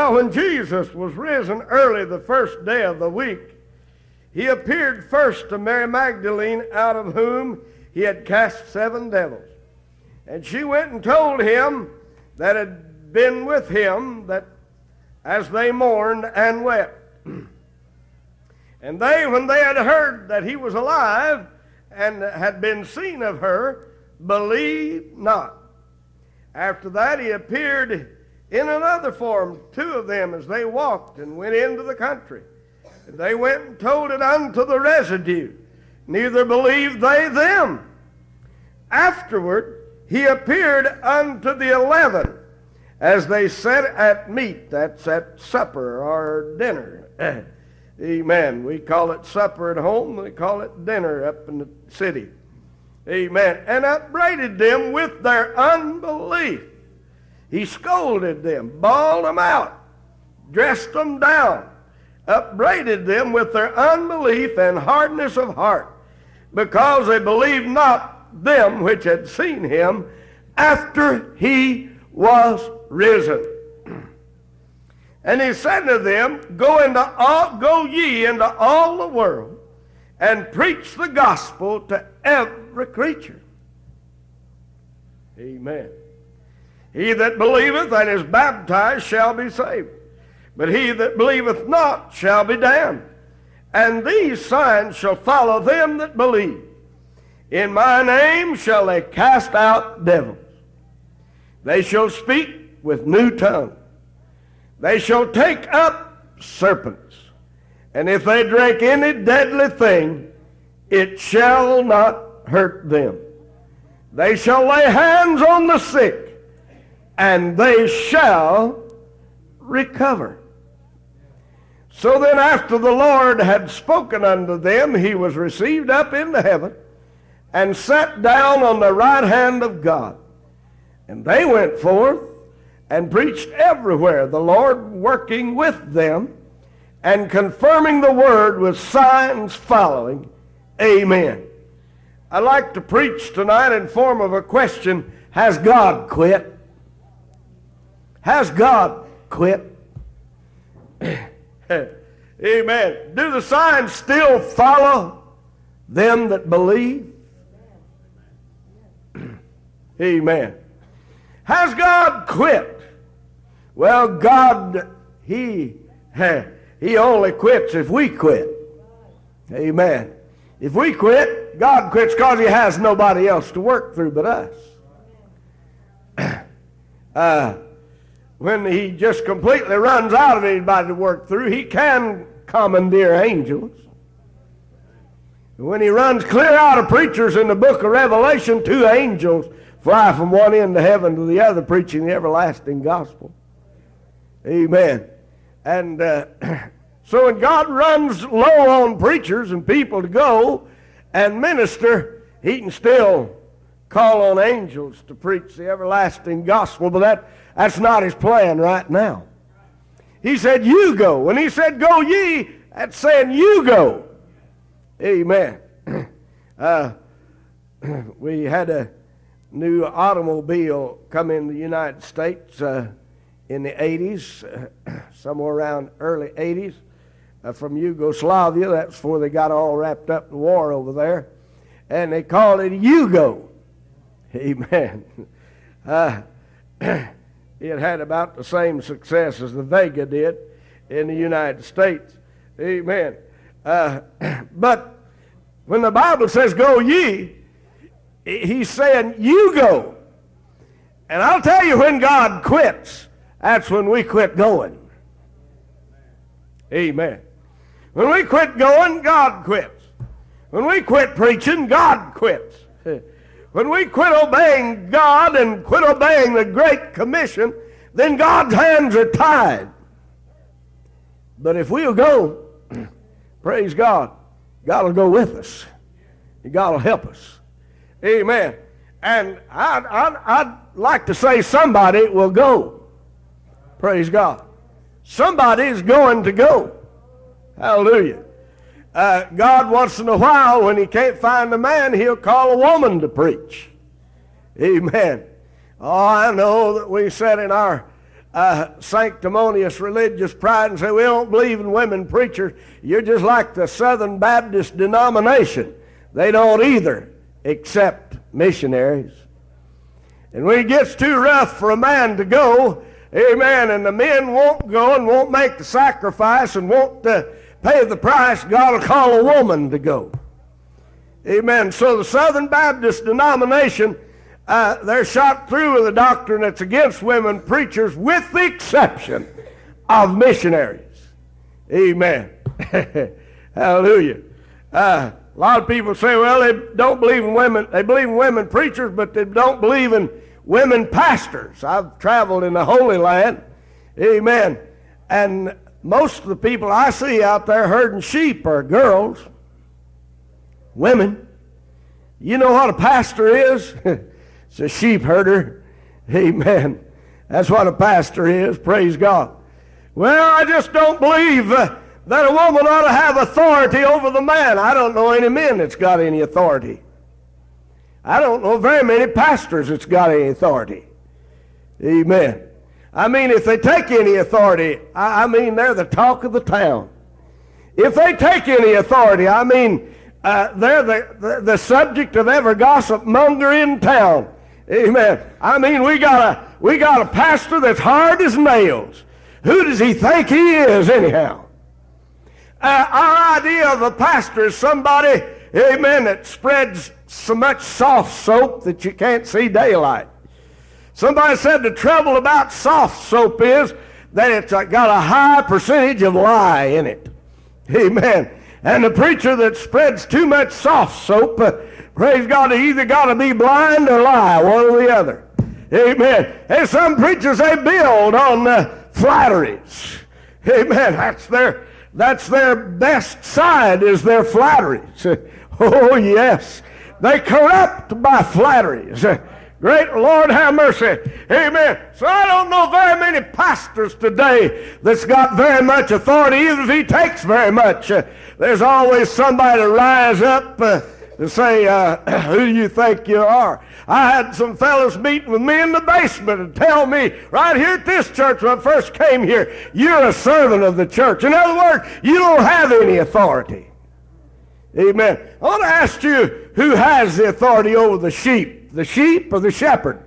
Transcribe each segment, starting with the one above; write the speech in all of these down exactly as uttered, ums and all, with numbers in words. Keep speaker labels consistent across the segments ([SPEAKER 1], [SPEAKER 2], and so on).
[SPEAKER 1] Now when Jesus was risen early the first day of the week, he appeared first to Mary Magdalene, out of whom he had cast seven devils. And she went and told him that had been with him, that as they mourned and wept. And they, when they had heard that he was alive and had been seen of her, believed not. After that he appeared in another form, two of them, as they walked and went into the country. And they went and told it unto the residue. Neither believed they them. Afterward he appeared unto the eleven, as they sat at meat, that's at supper or dinner. Amen. We call it supper at home, we call it dinner up in the city. Amen. And upbraided them with their unbelief. He scolded them, bawled them out, dressed them down, upbraided them with their unbelief and hardness of heart, because they believed not them which had seen him after he was risen. And he said to them, Go into all, go ye into all the world, and preach the gospel to every creature. Amen. He that believeth and is baptized shall be saved, but he that believeth not shall be damned. And these signs shall follow them that believe. In my name shall they cast out devils. They shall speak with new tongues. They shall take up serpents. And if they drink any deadly thing, it shall not hurt them. They shall lay hands on the sick, and they shall recover. So then after the Lord had spoken unto them, he was received up into heaven, and sat down on the right hand of God. And they went forth and preached everywhere, the Lord working with them and confirming the word with signs following. Amen. I'd like to preach tonight in form of a question: has God quit? Has God quit? Amen. Do the signs still follow them that believe? Amen. Has God quit? Well, God, He, He only quits if we quit. Amen. If we quit, God quits because He has nobody else to work through but us. Uh, when He just completely runs out of anybody to work through, He can commandeer angels. When He runs clear out of preachers in the book of Revelation, two angels fly from one end of heaven to the other preaching the everlasting gospel. Amen. And uh, so when God runs low on preachers and people to go and minister, He can still call on angels to preach the everlasting gospel, but that, that's not His plan right now. He said, you go. When He said, go ye, that's saying you go. Amen. Uh, we had a new automobile come in the United States uh, in the eighties, uh, somewhere around early eighties, uh, from Yugoslavia. That's before they got all wrapped up in the war over there. And they called it Yugo. Amen. Uh, it had about the same success as the Vega did in the United States. Amen. Uh, but when the Bible says go ye, He's saying you go. And I'll tell you, when God quits, that's when we quit going. Amen. When we quit going, God quits. When we quit preaching, God quits. When we quit obeying God and quit obeying the Great Commission, then God's hands are tied. But if we'll go, praise God, God will go with us. God will help us. Amen. And I'd, I'd, I'd like to say somebody will go. Praise God. Somebody's going to go. Hallelujah. Uh, God, once in a while, when He can't find a man, He'll call a woman to preach. Amen. Oh, I know that we said in our uh, sanctimonious religious pride and say, we don't believe in women preachers. You're just like the Southern Baptist denomination. They don't either accept missionaries. And when it gets too rough for a man to go, amen, and the men won't go and won't make the sacrifice and won't uh, pay the price, God will call a woman to go. Amen. So the Southern Baptist denomination, uh, they're shot through with a doctrine that's against women preachers with the exception of missionaries. Amen. Hallelujah. Uh, a lot of people say, well, they don't believe in women. They believe in women preachers, but they don't believe in women pastors. I've traveled in the Holy Land. Amen. And most of the people I see out there herding sheep are girls, women. You know what a pastor is? It's a sheep herder. Amen. That's what a pastor is. Praise God. Well, I just don't believe uh, that a woman ought to have authority over the man. I don't know any men that's got any authority. I don't know very many pastors that's got any authority. Amen. I mean, if they take any authority, I, I mean, they're the talk of the town. If they take any authority, I mean, uh, they're the, the, the subject of every gossip monger in town. Amen. I mean, we got a, we got a pastor that's hard as nails. Who does he think he is, anyhow? Uh, our idea of a pastor is somebody, amen, that spreads so much soft soap that you can't see daylight. Somebody said the trouble about soft soap is that it's got a high percentage of lie in it. Amen. And the preacher that spreads too much soft soap, uh, praise God, he either got to be blind or lie, one or the other. Amen. And some preachers, they build on uh, flatteries. Amen. That's their, that's their best side, is their flatteries. Oh, yes. They corrupt by flatteries. Great Lord have mercy. Amen. So I don't know very many pastors today that's got very much authority, even if he takes very much. Uh, there's always somebody to rise up uh, to say, uh, who do you think you are? I had some fellows meeting with me in the basement and tell me, right here at this church when I first came here, you're a servant of the church. In other words, you don't have any authority. Amen. I want to ask you, who has the authority over the sheep? The sheep or the shepherd?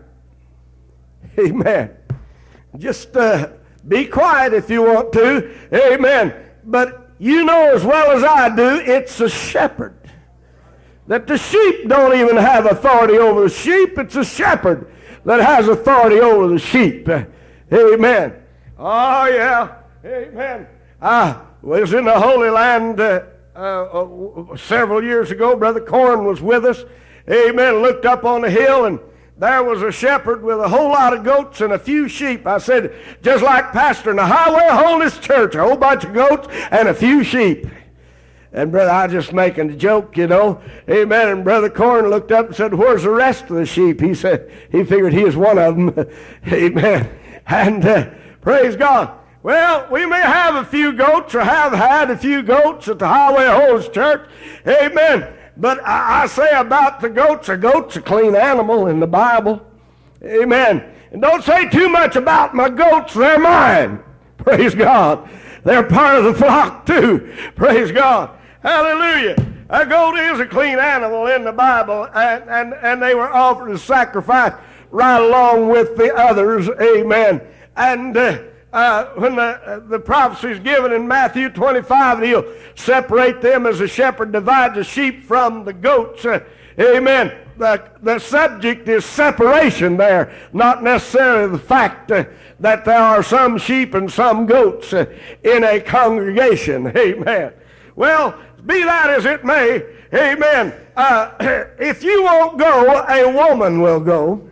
[SPEAKER 1] Amen. Just uh, be quiet if you want to. Amen. But you know as well as I do, it's a shepherd. That the sheep don't even have authority over the sheep. It's a shepherd that has authority over the sheep. Amen. Oh, yeah. Amen. I was in the Holy Land uh, uh, several years ago. Brother Corn was with us. Amen. Looked up on the hill, and there was a shepherd with a whole lot of goats and a few sheep. I said, just like Pastor in the Highway Holiness Church, a whole bunch of goats and a few sheep. And brother, I was just making a joke, you know. Amen. And Brother Corn looked up and said, where's the rest of the sheep? He said, he figured he was one of them. Amen. And uh, praise God. Well, we may have a few goats or have had a few goats at the Highway Holiness Church. Amen. But I, I say about the goats, a goat's a clean animal in the Bible. Amen. And don't say too much about my goats. They're mine. Praise God. They're part of the flock too. Praise God. Hallelujah. A goat is a clean animal in the Bible, and, and, and they were offered as sacrifice right along with the others. Amen. And uh, uh, when the, uh, the prophecy is given in Matthew twenty-five, he'll separate them as a shepherd divides the sheep from the goats. Uh, amen. The, the subject is separation there, not necessarily the fact uh, that there are some sheep and some goats uh, in a congregation. Amen. Well, be that as it may, amen, uh, if you won't go, a woman will go.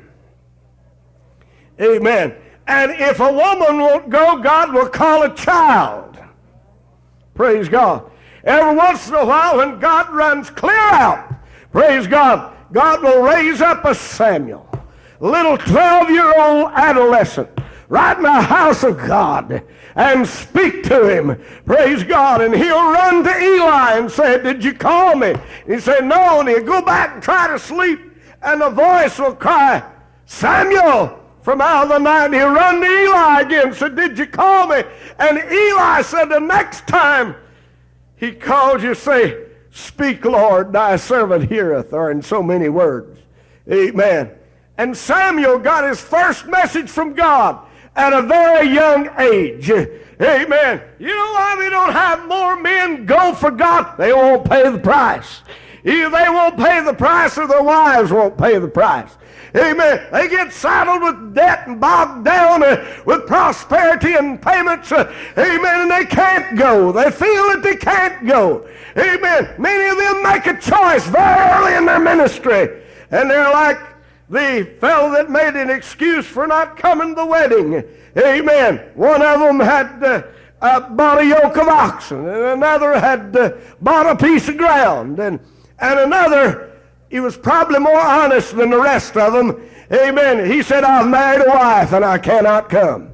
[SPEAKER 1] Amen. And if a woman won't go, God will call a child. Praise God. Every once in a while when God runs clear out, praise God, God will raise up a Samuel, a little twelve-year-old adolescent, right in the house of God, and speak to him. Praise God. And he'll run to Eli and say, did you call me? He said, no. And he'll go back and try to sleep, and the voice will cry, Samuel, from out of the night, and he run to Eli again, said, did you call me? And Eli said, the next time he calls you, say, speak, Lord, thy servant heareth, or in so many words. Amen. And Samuel got his first message from God at a very young age. Amen. You know why we don't have more men go for God? They won't pay the price. Either they won't pay the price or their wives won't pay the price. Amen. They get saddled with debt and bogged down uh, with prosperity and payments. Uh, amen. And they can't go. They feel that they can't go. Amen. Many of them make a choice very early in their ministry. And they're like the fellow that made an excuse for not coming to the wedding. Amen. One of them had uh, uh, bought a yoke of oxen, and another had uh, bought a piece of ground, and, and another, he was probably more honest than the rest of them. Amen. He said, I've married a wife and I cannot come.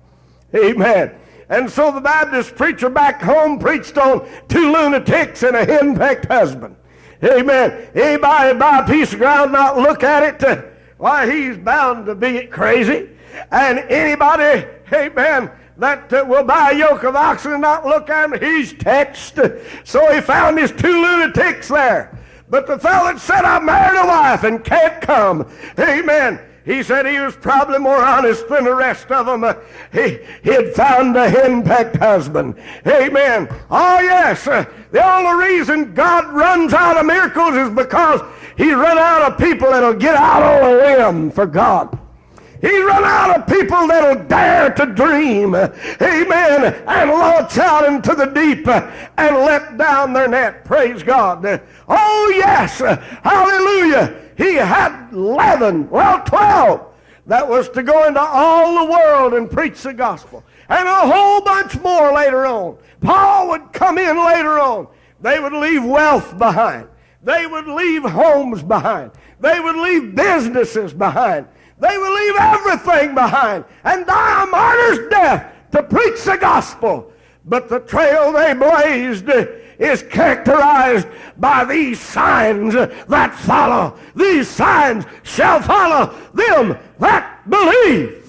[SPEAKER 1] Amen. And so the Baptist preacher back home preached on two lunatics and a henpecked husband. Amen. Anybody buy a piece of ground, not look at it, uh, why, he's bound to be crazy. And anybody, amen, that uh, will buy a yoke of oxen and not look at him, he's touched. So he found his two lunatics there. But the fellow that said, I married a wife and can't come, amen, he said he was probably more honest than the rest of them. Uh, he, he had found a henpecked husband. Amen. Oh, yes. Uh, the only reason God runs out of miracles is because he run out of people that'll get out on a limb for God. He run out of people that'll dare to dream, amen, and launch out into the deep and let down their net. Praise God. Oh, yes, hallelujah. He had eleven, well, twelve, that was to go into all the world and preach the gospel. And a whole bunch more later on. Paul would come in later on. They would leave wealth behind. They would leave homes behind. They would leave businesses behind. They will leave everything behind and die a martyr's death to preach the gospel. But the trail they blazed is characterized by these signs that follow. These signs shall follow them that believe.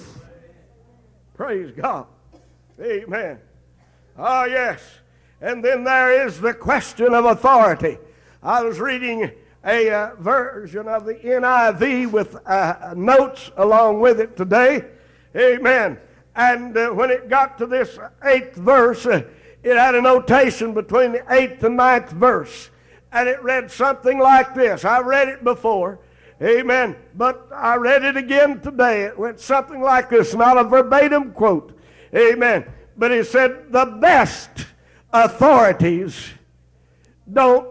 [SPEAKER 1] Praise God. Amen. Ah, yes. And then there is the question of authority. I was reading a uh, version of the N I V with uh, notes along with it today. Amen. And uh, when it got to this eighth verse, uh, it had a notation between the eighth and ninth verse. And it read something like this. I read it before. Amen. But I read it again today. It went something like this. Not a verbatim quote. Amen. But it said, the best authorities don't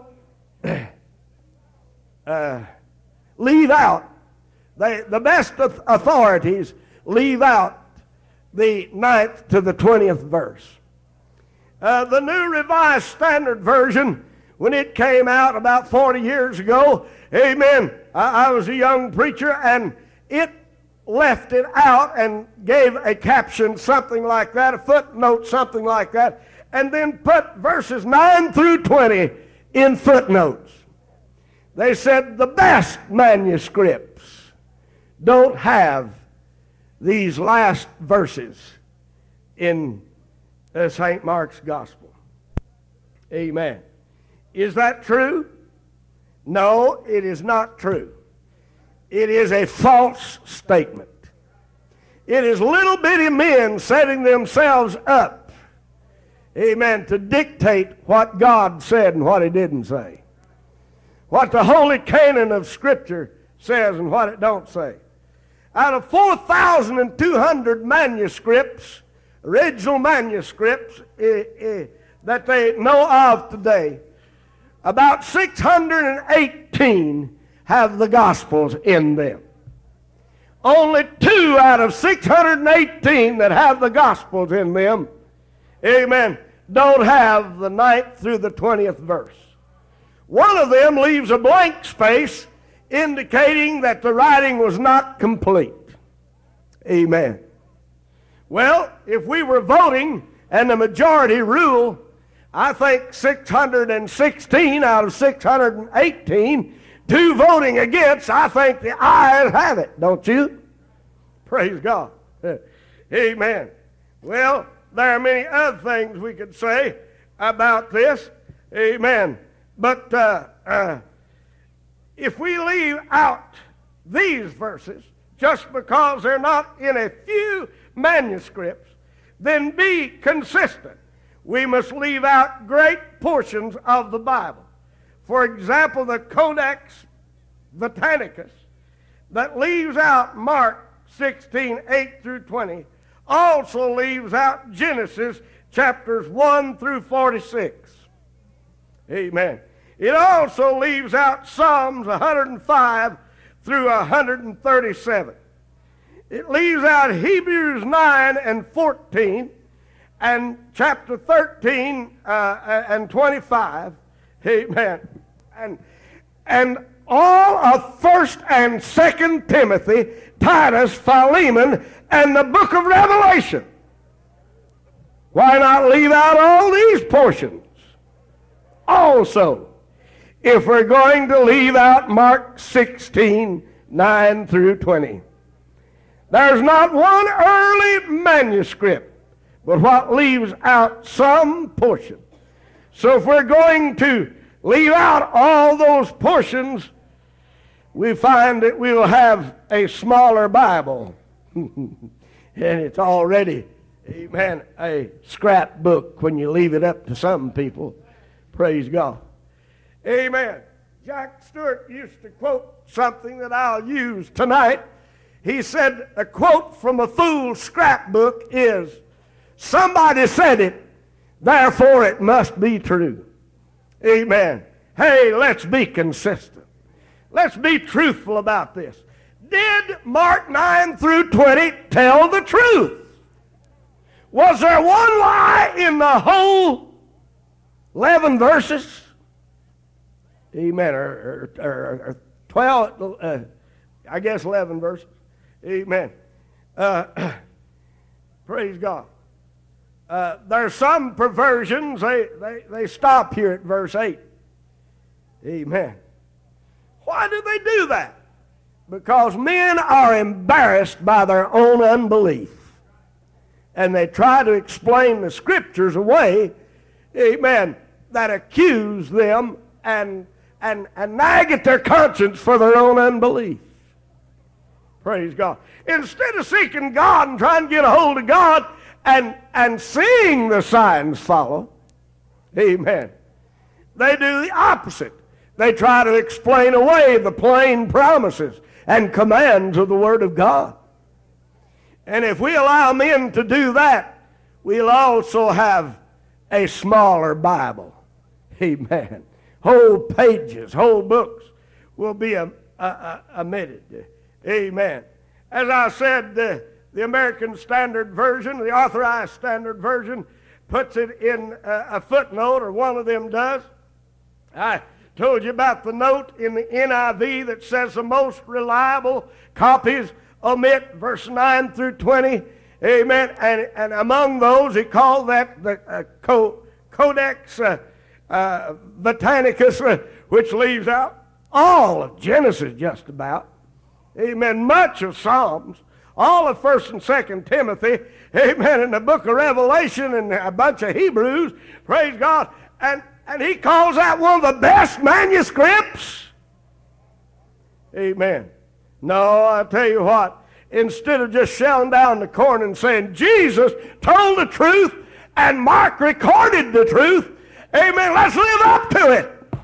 [SPEAKER 1] Uh, leave out, they, the best authorities leave out the ninth to the twentieth verse. Uh, the New Revised Standard Version, when it came out about forty years ago, amen, I, I was a young preacher, and it left it out and gave a caption, something like that, a footnote, something like that, and then put verses nine through twenty in footnotes. They said the best manuscripts don't have these last verses in uh, Saint Mark's Gospel. Amen. Is that true? No, it is not true. It is a false statement. It is little bitty men setting themselves up, amen, to dictate what God said and what He didn't say. What the holy canon of Scripture says and what it don't say. Out of four thousand two hundred manuscripts, original manuscripts eh, eh, that they know of today, about six hundred eighteen have the Gospels in them. Only two out of six hundred eighteen that have the Gospels in them, amen, don't have the ninth through the twentieth verse. One of them leaves a blank space indicating that the writing was not complete. Amen. Well, if we were voting and the majority rule, I think six hundred sixteen out of six hundred eighteen, two voting against, I think the ayes have it, don't you? Praise God. Amen. Well, there are many other things we could say about this. Amen. But uh, uh, if we leave out these verses just because they're not in a few manuscripts, then be consistent. We must leave out great portions of the Bible. For example, the Codex Vaticanus that leaves out Mark sixteen, eight through twenty also leaves out Genesis chapters one through forty-six. Amen. It also leaves out Psalms one hundred five through one hundred thirty-seven. It leaves out Hebrews nine and fourteen and chapter thirteen uh, and twenty-five. Amen. And, and all of First and Second Timothy, Titus, Philemon, and the book of Revelation. Why not leave out all these portions also, if we're going to leave out Mark sixteen, nine through twenty? There's not one early manuscript but what leaves out some portion. So if we're going to leave out all those portions, we find that we'll have a smaller Bible. And it's already, amen, a scrapbook when you leave it up to some people. Praise God. Amen. Jack Stewart used to quote something that I'll use tonight. He said, a quote from a fool's scrapbook is, somebody said it, therefore it must be true. Amen. Hey, let's be consistent. Let's be truthful about this. Did Mark nine through twenty tell the truth? Was there one lie in the whole eleven verses? Amen. Or, or, or, or twelve, uh, I guess eleven verses. Amen. Uh, praise God. Uh, there's some perversions, they, they, they stop here at verse eight. Amen. Why do they do that? Because men are embarrassed by their own unbelief. And they try to explain the Scriptures away, amen, that accuse them and, and, and nag at their conscience for their own unbelief. Praise God. Instead of seeking God and trying to get a hold of God and, and seeing the signs follow, amen, they do the opposite. They try to explain away the plain promises and commands of the Word of God. And if we allow men to do that, we'll also have a smaller Bible. Amen. Whole pages, whole books will be omitted. Amen. As I said, the, the American Standard Version, the Authorized Standard Version, puts it in a, a footnote, or one of them does. I told you about the note in the N I V that says the most reliable copies omit verse nine through twenty. Amen. And, and among those, he called that the uh, Co- Codex uh, uh, Vaticanus, uh, which leaves out all of Genesis just about. Amen. Much of Psalms, all of First and Second Timothy. Amen. And the book of Revelation and a bunch of Hebrews. Praise God. And And he calls that one of the best manuscripts. Amen. No, I tell you what, instead of just shelling down the corner and saying, Jesus told the truth and Mark recorded the truth, amen, let's live up to it.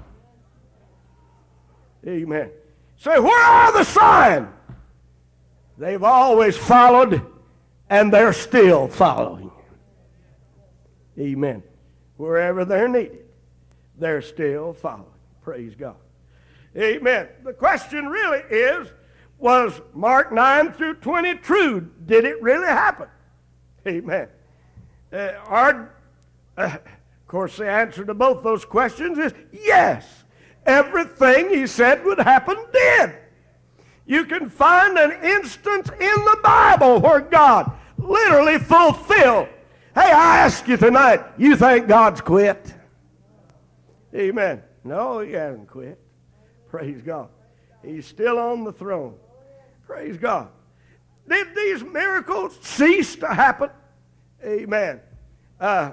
[SPEAKER 1] Amen. Say, where are the signs? They've always followed, and they're still following. Amen. Wherever they're needed, they're still following. Praise God. Amen. The question really is, was Mark nine through twenty true? Did it really happen? Amen. Uh, our, uh, of course, the answer to both those questions is yes. Everything he said would happen did. You can find an instance in the Bible where God literally fulfilled. Hey, I ask you tonight, you think God's quit? Amen. No, he hasn't quit. Praise God. He's still on the throne. Praise God. did these miracles cease to happen? Amen. Uh,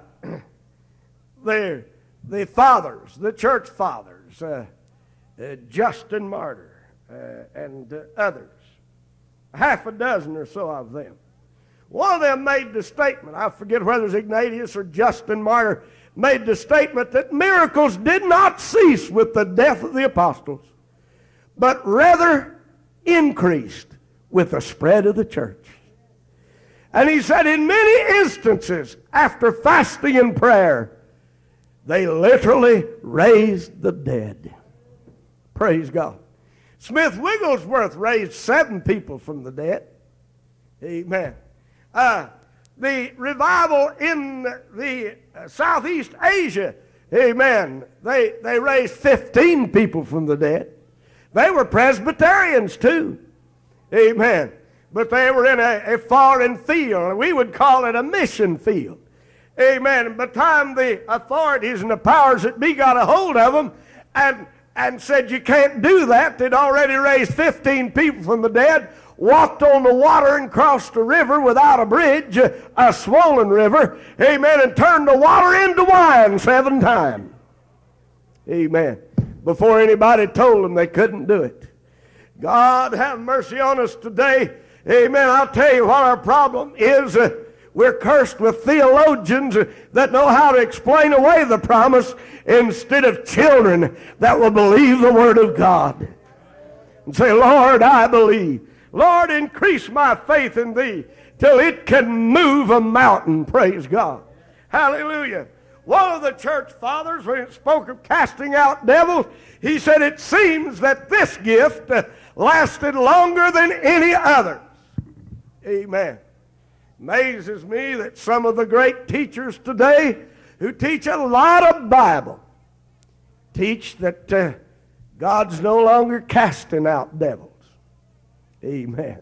[SPEAKER 1] the, the fathers, the church fathers, uh, uh, Justin Martyr, uh, and uh, others, half a dozen or so of them. One of them made the statement, I forget whether it was Ignatius or Justin Martyr, made the statement that miracles did not cease with the death of the apostles, but rather increased with the spread of the church. And he said in many instances, after fasting and prayer, they literally raised the dead. Praise God. Smith Wigglesworth raised seven people from the dead. Amen. Uh, the revival in the uh, Southeast Asia, amen, they, they raised fifteen people from the dead. They were Presbyterians too. Amen. But they were in a, a foreign field. We would call it a mission field. Amen. By the time the authorities and the powers that be got a hold of them and, and said you can't do that, they'd already raised fifteen people from the dead, walked on the water and crossed the river without a bridge, a swollen river, amen, and turned the water into wine seven times. Amen. Before anybody told them they couldn't do it. God have mercy on us today. Amen. I'll tell you what our problem is. Uh, we're cursed with theologians that know how to explain away the promise instead of children that will believe the Word of God. And say, Lord, I believe. Lord, increase my faith in Thee till it can move a mountain. Praise God. Hallelujah. One of the church fathers, when it spoke of casting out devils, he said it seems that this gift uh, lasted longer than any other. Amen. Amazes me that some of the great teachers today who teach a lot of Bible teach that uh, God's no longer casting out devils. Amen.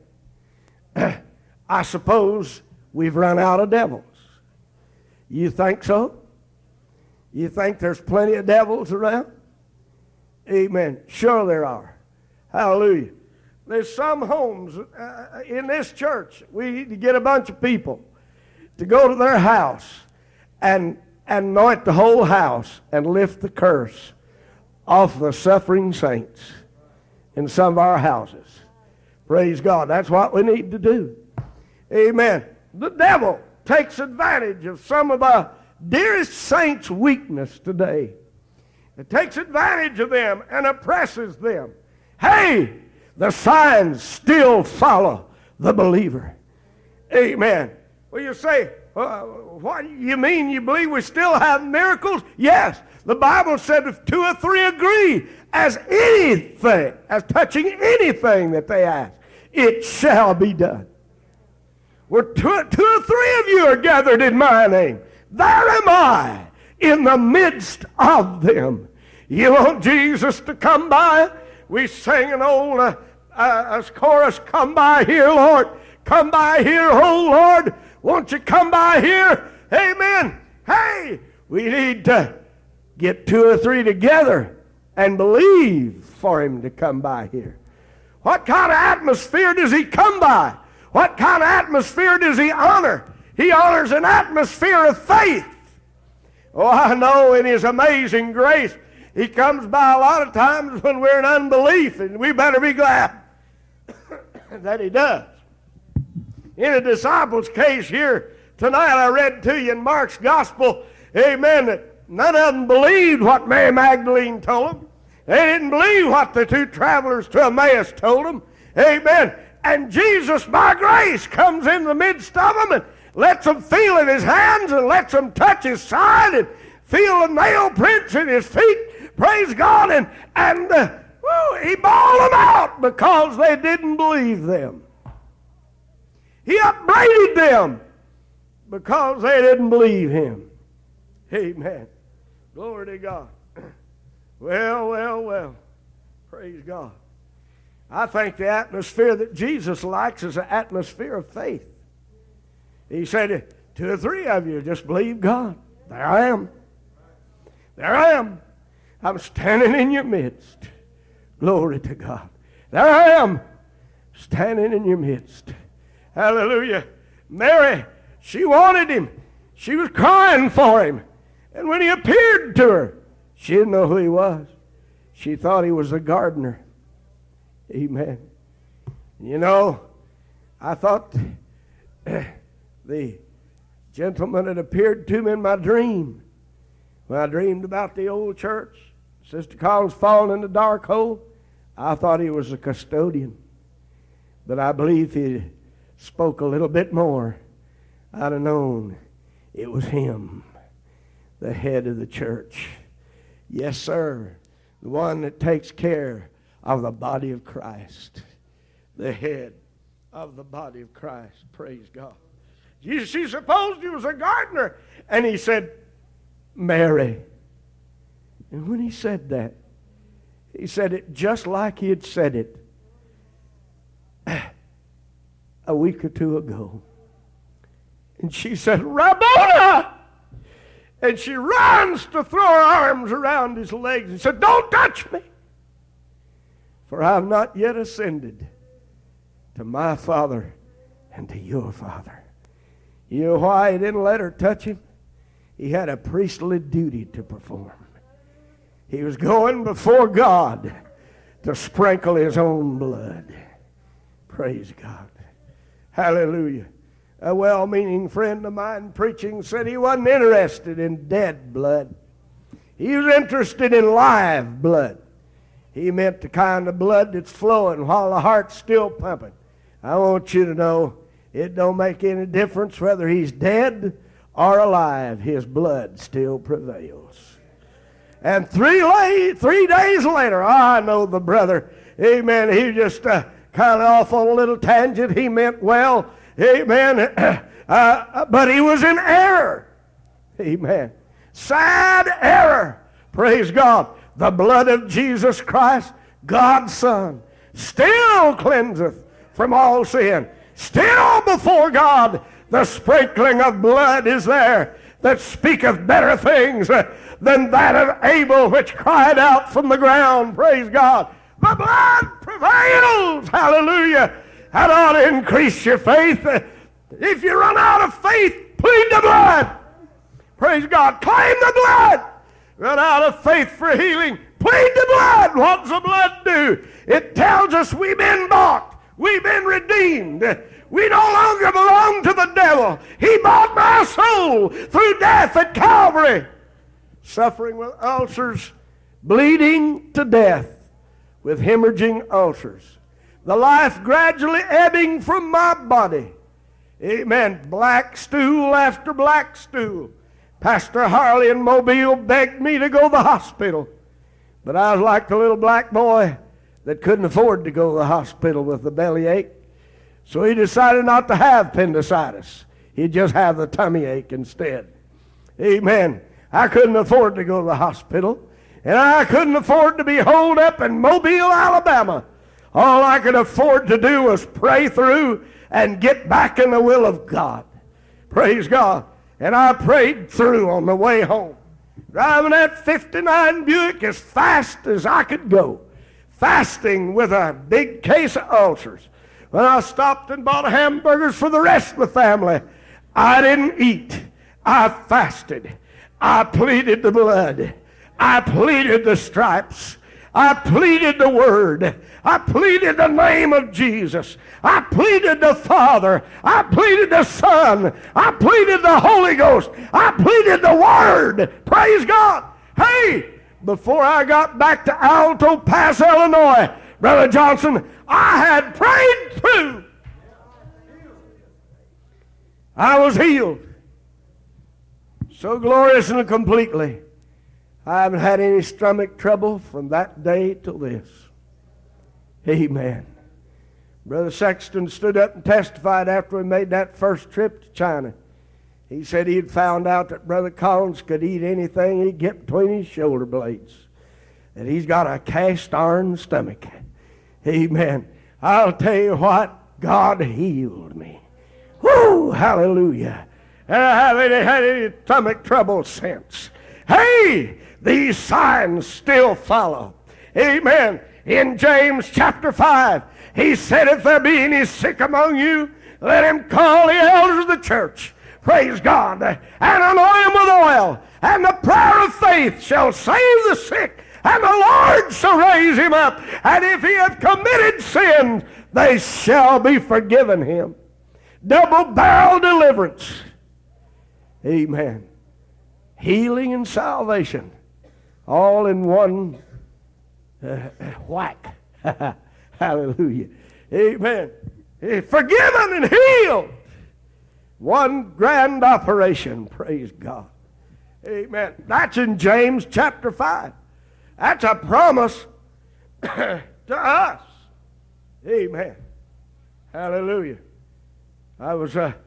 [SPEAKER 1] I suppose we've run out of devils. You think so? You think there's plenty of devils around? Amen. Sure there are. Hallelujah. There's some homes uh, in this church. We need to get a bunch of people to go to their house and anoint the whole house and lift the curse off the suffering saints in some of our houses. Praise God. That's what we need to do. Amen. The devil takes advantage of some of the dearest saints' weakness today. It takes advantage of them and oppresses them. Hey! The signs still follow the believer. Amen. Well, you say, uh, what you mean you believe we still have miracles? Yes. The Bible said if two or three agree as anything, as touching anything that they ask, it shall be done. Where two, two or three of you are gathered in my name, there am I in the midst of them. You want Jesus to come by? We sang an old uh, uh, chorus, come by here, Lord. Come by here, oh Lord. Won't you come by here? Amen. Hey, we need to get two or three together and believe for Him to come by here. What kind of atmosphere does He come by? What kind of atmosphere does He honor? He honors an atmosphere of faith. Oh, I know in His amazing grace, He comes by a lot of times when we're in unbelief, and we better be glad that He does. In a disciples' case here tonight, I read to you in Mark's Gospel, amen, that none of them believed what Mary Magdalene told them. They didn't believe what the two travelers to Emmaus told them. Amen. And Jesus, by grace, comes in the midst of them and lets them feel in His hands and lets them touch His side and feel the nail prints in His feet. Praise God. And, and uh, woo, He bawled them out because they didn't believe them. He upbraided them because they didn't believe Him. Amen. Glory to God. Well, well, well. Praise God. I think the atmosphere that Jesus likes is an atmosphere of faith. He said, two or three of you just believe God. There I am. There I am. I'm standing in your midst. Glory to God. There I am, standing in your midst. Hallelujah. Mary, she wanted him. She was crying for him. And when he appeared to her, she didn't know who he was. She thought he was a gardener. Amen. You know, I thought the gentleman had appeared to me in my dream. When I dreamed about the old church, Sister Collins falling in the dark hole, I thought he was a custodian. But I believe he spoke a little bit more, I'd have known it was him, the head of the church. Yes, sir, the one that takes care of the body of Christ, the head of the body of Christ. Praise God. She supposed he was a gardener, and he said, Mary. And when he said that, he said it just like he had said it a week or two ago. And she said, Rabboni! And she runs to throw her arms around his legs and said, don't touch me, for I have not yet ascended to my Father and to your Father. You know why he didn't let her touch him? He had a priestly duty to perform. He was going before God to sprinkle his own blood. Praise God. Hallelujah. A well-meaning friend of mine preaching said he wasn't interested in dead blood. He was interested in live blood. He meant the kind of blood that's flowing while the heart's still pumping. I want you to know it don't make any difference whether he's dead or alive. His blood still prevails. And three, lay, three days later, I know the brother, amen, he just uh, kind of off on a little tangent. He meant well, amen, uh, but he was in error. Amen. Sad error. Praise God. The blood of Jesus Christ, God's Son, still cleanseth from all sin. Still before God, the sprinkling of blood is there that speaketh better things than that of Abel which cried out from the ground. Praise God. The blood prevails. Hallelujah. That ought to increase your faith. If you run out of faith, plead the blood. Praise God. Claim the blood. Run out of faith for healing, plead the blood. What does the blood do? It tells us we've been bought. We've been redeemed. We no longer belong to the devil. He bought my soul through death at Calvary. Suffering with ulcers, bleeding to death with hemorrhaging ulcers. The life gradually ebbing from my body. Amen. Black stool after black stool. Pastor Harley in Mobile begged me to go to the hospital. But I was like the little black boy that couldn't afford to go to the hospital with the bellyache. So he decided not to have appendicitis. He'd just have the tummy ache instead. Amen. I couldn't afford to go to the hospital. And I couldn't afford to be holed up in Mobile, Alabama. All I could afford to do was pray through and get back in the will of God. Praise God. And I prayed through on the way home. Driving that fifty-nine Buick as fast as I could go. Fasting with a big case of ulcers. When I stopped and bought hamburgers for the rest of the family, I didn't eat. I fasted. I pleaded the blood. I pleaded the stripes. I pleaded the word. I pleaded the name of Jesus. I pleaded the Father. I pleaded the Son. I pleaded the Holy Ghost. I pleaded the Word. Praise God. Hey, before I got back to Alto Pass, Illinois, Brother Johnson, I had prayed through. I was healed. So gloriously and completely. I haven't had any stomach trouble from that day till this. Amen. Brother Sexton stood up and testified after we made that first trip to China. He said he had found out that Brother Collins could eat anything he'd get between his shoulder blades. That he's got a cast iron stomach. Amen. I'll tell you what, God healed me. Woo, hallelujah. And I haven't had any stomach trouble since. Hey, these signs still follow. Amen. In James chapter five, he said, if there be any sick among you, Let him call the elders of the church. Praise God. And anoint him with oil. And the prayer of faith shall save the sick. And the Lord shall raise him up. And if he hath committed sins, they shall be forgiven him. Double barrel deliverance. Amen. Healing and salvation. All in one uh, whack. Hallelujah. Amen. Forgiven and healed. One grand operation. Praise God. Amen. That's in James chapter five. That's a promise to us. Amen. Hallelujah. I was, uh,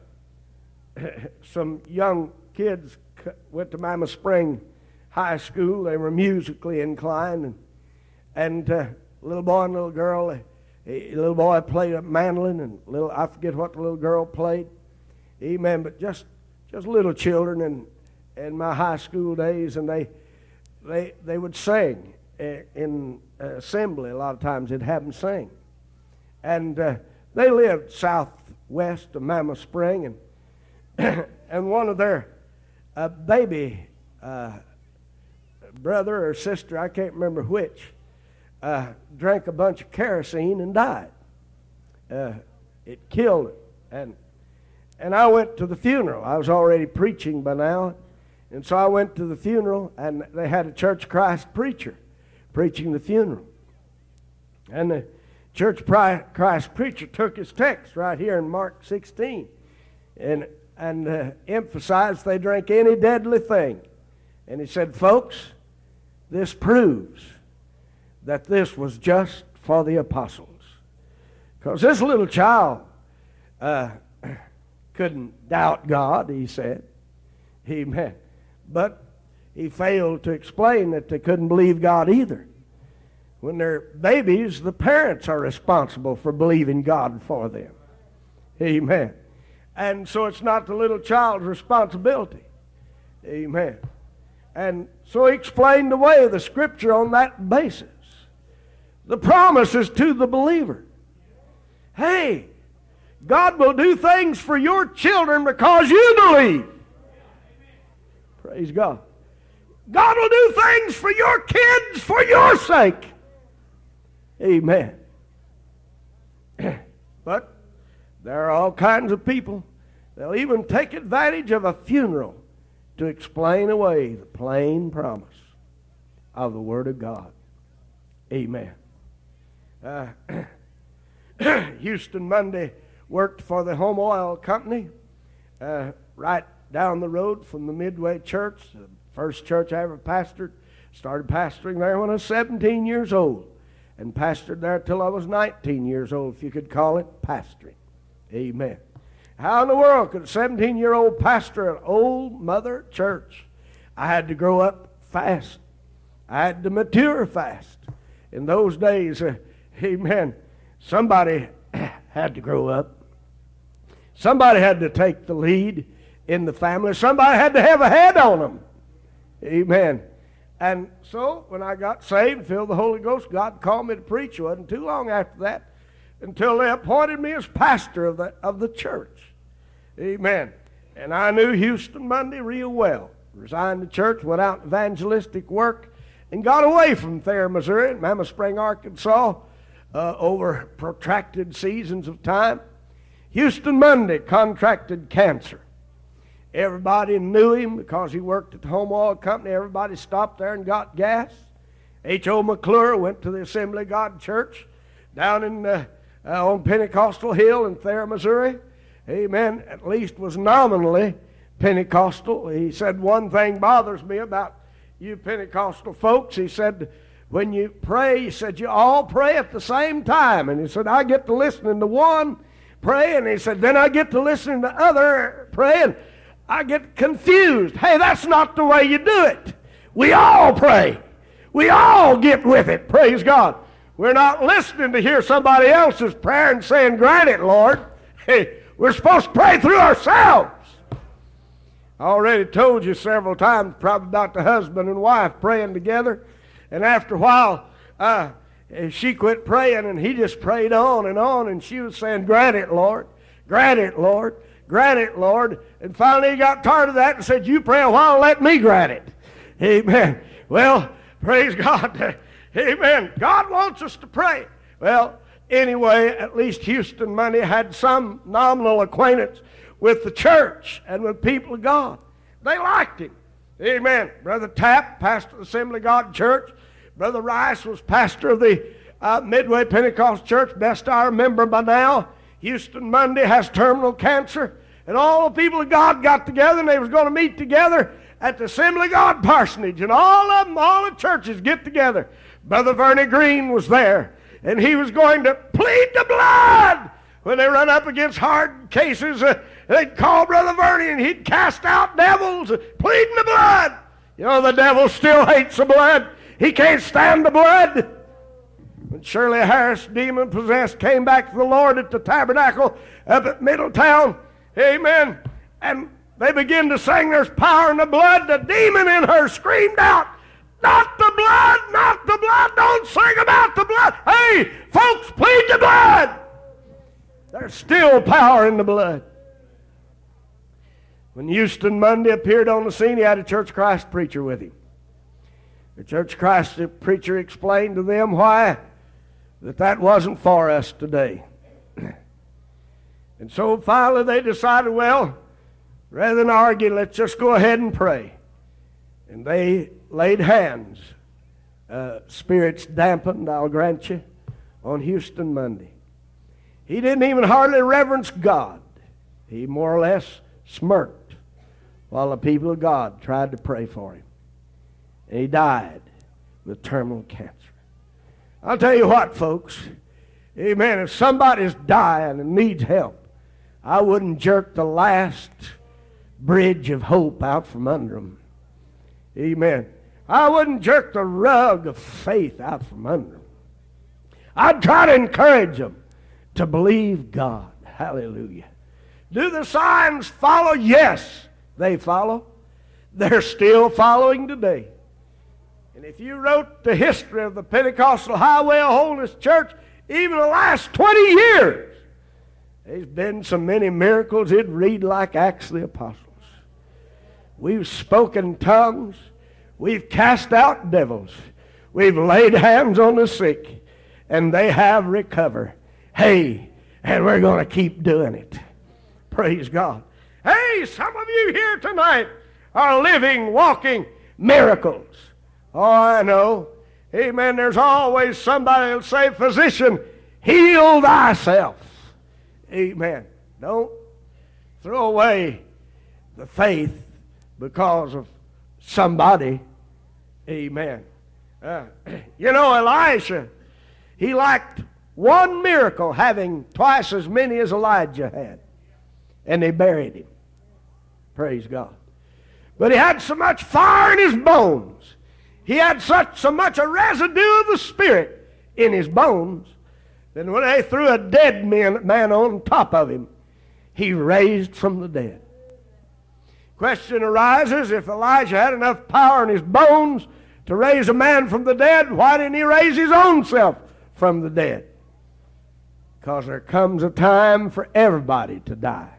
[SPEAKER 1] some young kids went to Mammoth Spring High School. They were musically inclined. And, and uh, little boy and little girl, a, a little boy played a mandolin, and little, I forget what the little girl played. Amen. But just, just little children in, in my high school days, and they, they, they would sing in assembly. A lot of times they'd have them sing. And uh, they lived southwest of Mammoth Spring, and and one of their uh, baby uh, brother or sister, I can't remember which, uh, drank a bunch of kerosene and died. Uh, it killed it. And and I went to the funeral. I was already preaching by now, and so I went to the funeral, and they had a Church of Christ preacher preaching the funeral. And the Church of Christ preacher took his text right here in Mark sixteen and, and uh, emphasized they drank any deadly thing. And he said, folks, this proves that this was just for the apostles. Because this little child uh, couldn't doubt God, he said. Amen. But he failed to explain that they couldn't believe God either. When they're babies, the parents are responsible for believing God for them. Amen. And so it's not the little child's responsibility. Amen. And so he explained away the Scripture on that basis. The promise is to the believer. Hey, God will do things for your children because you believe. Praise God. God will do things for your kids for your sake. Amen. But there are all kinds of people. They'll even take advantage of a funeral to explain away the plain promise of the Word of God. Amen. Uh, Houston Monday worked for the Home Oil Company uh, right down the road from the Midway Church, the first church I ever pastored. Started pastoring there when I was seventeen years old, and pastored there till I was nineteen years old, if you could call it pastoring. Amen. How in the world could a seventeen-year-old pastor an old mother church? I had to grow up fast. I had to mature fast. In those days, uh, amen, somebody had to grow up. Somebody had to take the lead in the family. Somebody had to have a head on them. Amen. And so when I got saved and filled with the Holy Ghost, God called me to preach. It wasn't too long after that until they appointed me as pastor of the, of the church. Amen. And I knew Houston Monday real well. Resigned the church, went out evangelistic work, and got away from Thayer, Missouri, and Mammoth Spring, Arkansas, uh, over protracted seasons of time. Houston Monday contracted cancer. Everybody knew him because he worked at the Home Oil Company. Everybody stopped there and got gas. H O McClure went to the Assembly of God Church down in uh, uh, on Pentecostal Hill in Thayer, Missouri. Amen. At least was nominally Pentecostal. He said, one thing bothers me about you Pentecostal folks. He said, when you pray, he said, you all pray at the same time. And he said, I get to listening to one pray, and he said, then I get to listening to other pray, and I get confused. Hey, that's not the way you do it. We all pray. We all get with it. Praise God. We're not listening to hear somebody else's prayer and saying, grant it, Lord. Hey, we're supposed to pray through ourselves. I already told you several times probably about the husband and wife praying together. And after a while, uh, she quit praying and he just prayed on and on. And she was saying, grant it, Lord. Grant it, Lord. Grant it, Lord. And finally he got tired of that and said, you pray a while and let me grant it. Amen. Well, praise God. Amen. God wants us to pray. Well, anyway, at least Houston Monday had some nominal acquaintance with the church and with people of God. They liked him. Amen. Brother Tapp, pastor of the Assembly of God Church. Brother Rice was pastor of the uh, Midway Pentecostal Church, best I remember by now. Houston Monday has terminal cancer. And all the people of God got together, and they was going to meet together at the Assembly of God parsonage. And all of them, all the churches get together. Brother Vernie Green was there. And he was going to plead the blood. When they run up against hard cases, uh, they'd call Brother Vernie, and he'd cast out devils, uh, pleading the blood. You know, the devil still hates the blood. He can't stand the blood. When Shirley Harris, demon-possessed, came back to the Lord at the tabernacle up at Middletown, amen, and they began to sing, there's power in the blood, the demon in her screamed out, not the blood, not the blood, don't sing about the blood. Hey, folks, plead the blood. There's still power in the blood. When Houston Monday appeared on the scene, he had a Church of Christ preacher with him. The Church of Christ preacher explained to them why that that wasn't for us today. And so finally they decided, well, rather than argue, let's just go ahead and pray. And they laid hands, uh, spirits dampened, I'll grant you, on Houston Monday. He didn't even hardly reverence God. He more or less smirked while the people of God tried to pray for him. And he died with terminal cancer. I'll tell you what, folks. Amen. If somebody's dying and needs help, I wouldn't jerk the last bridge of hope out from under them. Amen. I wouldn't jerk the rug of faith out from under them. I'd try to encourage them to believe God. Hallelujah. Do the signs follow? Yes, they follow. They're still following today. And if you wrote the history of the Pentecostal Highway of Holiness Church, even the last twenty years, there's been so many miracles, it'd read like Acts of the Apostles. We've spoken tongues. We've cast out devils. We've laid hands on the sick, and they have recovered. Hey, and we're going to keep doing it. Praise God. Hey, some of you here tonight are living, walking miracles. Oh, I know. Amen. There's always somebody that'll say, physician, heal thyself. Amen. Don't throw away the faith because of somebody. Amen. Uh, you know, Elisha, he lacked one miracle, having twice as many as Elijah had. And they buried him. Praise God. But he had so much fire in his bones. He had such so much a residue of the Spirit in his bones that when they threw a dead man, man on top of him, he raised from the dead. Question arises, if Elijah had enough power in his bones to raise a man from the dead, why didn't he raise his own self from the dead? Because there comes a time for everybody to die.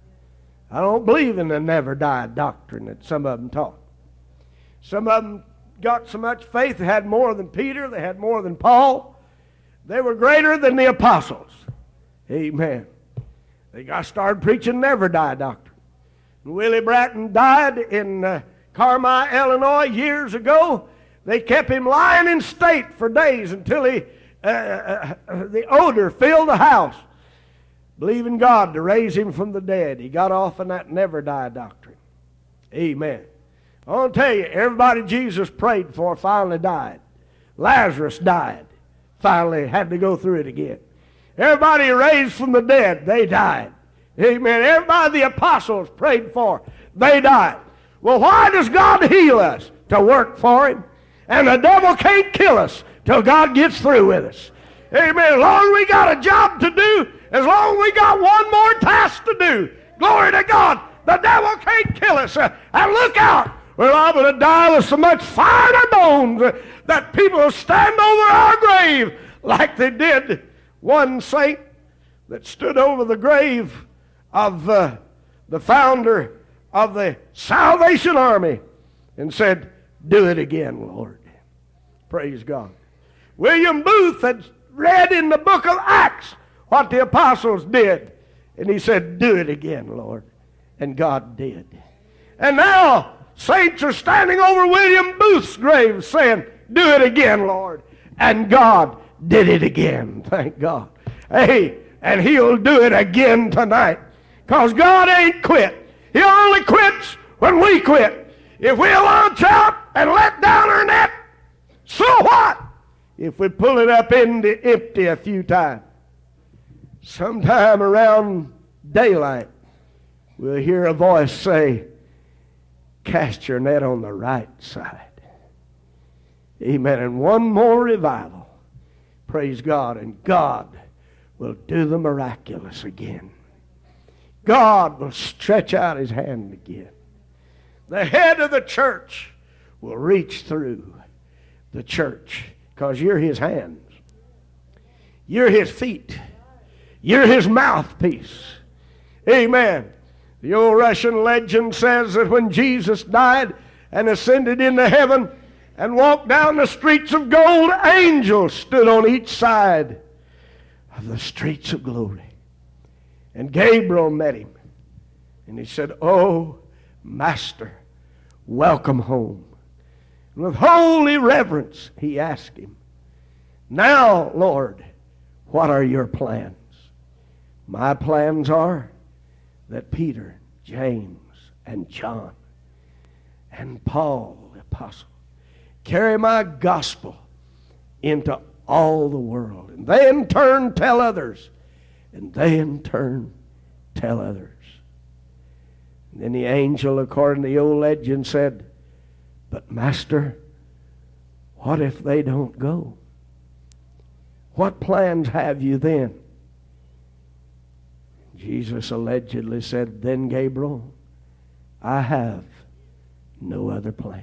[SPEAKER 1] I don't believe in the never die doctrine that some of them taught. Some of them got so much faith, they had more than Peter, they had more than Paul. They were greater than the apostles. Amen. They got started preaching never die doctrine. Willie Bratton died in uh, Carmi, Illinois years ago. They kept him lying in state for days until he, uh, uh, uh, the odor filled the house. Believing God to raise him from the dead. He got off on that never die doctrine. Amen. I want to tell you, everybody Jesus prayed for finally died. Lazarus died. Finally had to go through it again. Everybody he raised from the dead, they died. Amen. Everybody the apostles prayed for, they died. Well, why does God heal us? To work for him. And the devil can't kill us till God gets through with us. Amen. As long as we got a job to do, as long as we got one more task to do, glory to God, the devil can't kill us. Uh, and look out, we're liable to die with so much fire in our bones uh, that people will stand over our grave like they did one saint that stood over the grave of uh, the founder of the Salvation Army and said, do it again, Lord. Praise God. William Booth had read in the book of Acts what the apostles did. And he said, do it again, Lord. And God did. And now saints are standing over William Booth's grave saying, do it again, Lord. And God did it again. Thank God. Hey, and he'll do it again tonight. Because God ain't quit. He only quits when we quit. If we launch out and let down our net, so what? If we pull it up into empty a few times. Sometime around daylight, we'll hear a voice say, cast your net on the right side. Amen. And one more revival. Praise God. And God will do the miraculous again. God will stretch out his hand again. The head of the church will reach through the church because you're his hands. You're his feet. You're his mouthpiece. Amen. The old Russian legend says that when Jesus died and ascended into heaven and walked down the streets of gold, angels stood on each side of the streets of glory. And Gabriel met him. And he said, oh, Master, welcome home. And with holy reverence, he asked him, now, Lord, what are your plans? My plans are that Peter, James, and John, and Paul, the apostle, carry my gospel into all the world. And they in turn tell others. And they in turn tell others. And then the angel, according to the old legend, said, but Master, what if they don't go? What plans have you then? Jesus allegedly said, then Gabriel, I have no other plans.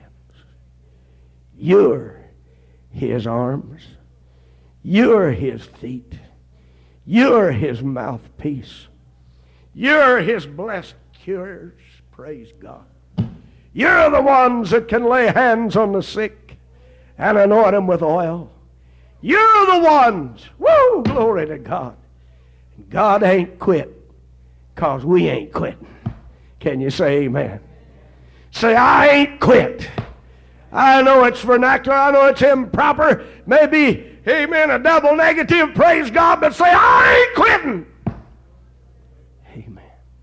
[SPEAKER 1] You're his arms. You're his feet. You're his mouthpiece. You're his blessed cures. Praise God. You're the ones that can lay hands on the sick and anoint them with oil. You're the ones. Woo! Glory to God. God ain't quit because we ain't quitting. Can you say amen? Say, I ain't quit. I know it's vernacular. I know it's improper. Maybe, amen, a double negative. Praise God. But say, I ain't quitting. Amen.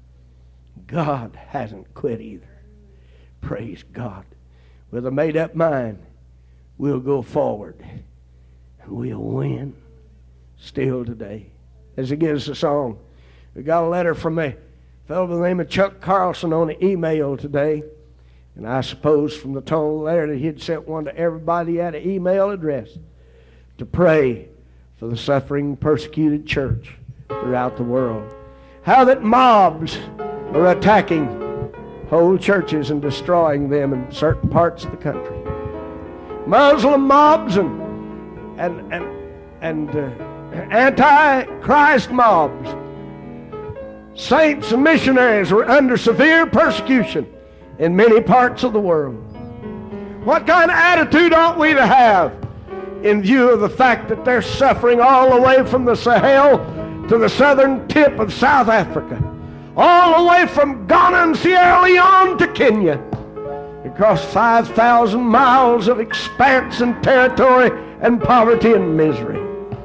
[SPEAKER 1] God hasn't quit either. Praise God. With a made-up mind, we'll go forward. And we'll win still today. As he gives the song, we got a letter from a fellow by the name of Chuck Carlson on the email today. And I suppose from the tone of the letter that he had sent one to everybody at an email address to pray for the suffering, persecuted church throughout the world. How that mobs are attacking whole churches and destroying them in certain parts of the country. Muslim mobs and and and and uh, anti-Christ mobs. Saints and missionaries were under severe persecution in many parts of the world. What kind of attitude ought we to have in view of the fact that they're suffering all the way from the Sahel to the southern tip of South Africa, all the way from Ghana and Sierra Leone to Kenya, across five thousand miles of expanse and territory and poverty and misery.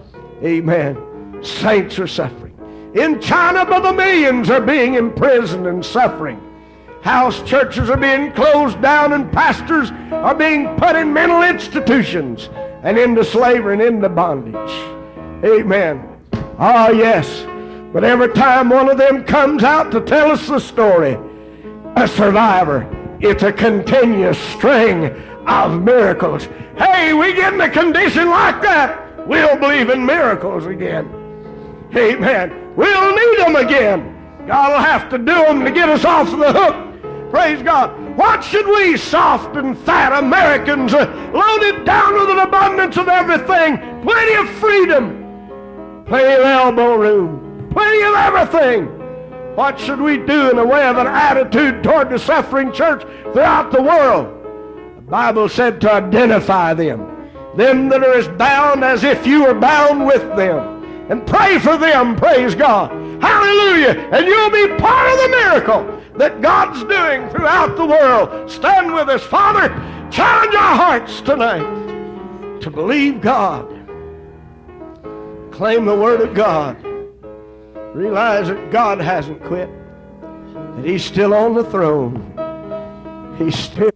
[SPEAKER 1] Amen. Saints are suffering. In China, by the millions are being imprisoned and suffering. House churches are being closed down and pastors are being put in mental institutions and into slavery and into bondage. Amen. Ah, yes. But every time one of them comes out to tell us the story, a survivor, it's a continuous string of miracles. Hey, we get in a condition like that, we'll believe in miracles again. Amen. We'll need them again. God will have to do them to get us off the hook. Praise God. What should we soft and fat Americans uh, loaded down with an abundance of everything, plenty of freedom, plenty of elbow room, plenty of everything. What should we do in the way of an attitude toward the suffering church throughout the world? The Bible said to identify them. Them that are as bound as if you were bound with them. And pray for them, praise God. Hallelujah. And you'll be part of the miracle that God's doing throughout the world. Stand with us. Father, challenge our hearts tonight to believe God. Claim the Word of God. Realize that God hasn't quit. That He's still on the throne. He's still